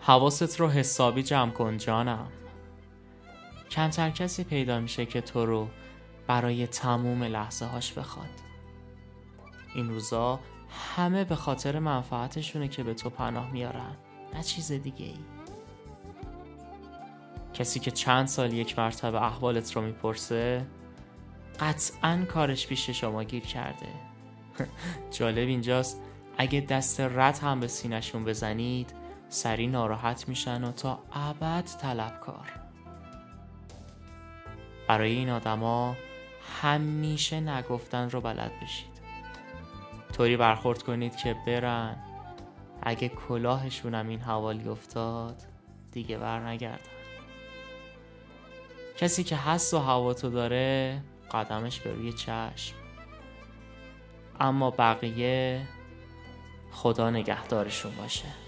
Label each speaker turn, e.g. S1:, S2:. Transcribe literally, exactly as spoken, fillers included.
S1: حواست رو حسابی جمع کن جانم. کمتر کسی پیدا میشه که تو رو برای تموم لحظه هاش بخواد. این روزا همه به خاطر منفعتشونه که به تو پناه میارن، نه چیز دیگه ای. کسی که چند سال یک مرتبه احوالت رو میپرسه قطعاً کارش پیش شما گیر کرده. جالب اینجاست اگه دست رد هم به سینشون بزنید سری ناراحت میشن و تا ابد طلبکار. برای این آدما همیشه نگفتن رو بلد بشید. طوری برخورد کنید که برن، اگه کلاهشون هم این حوالی افتاد دیگه بر نگردن. کسی که حس و هواتو داره قدمش به روی چشم، اما بقیه خدا نگهدارشون باشه.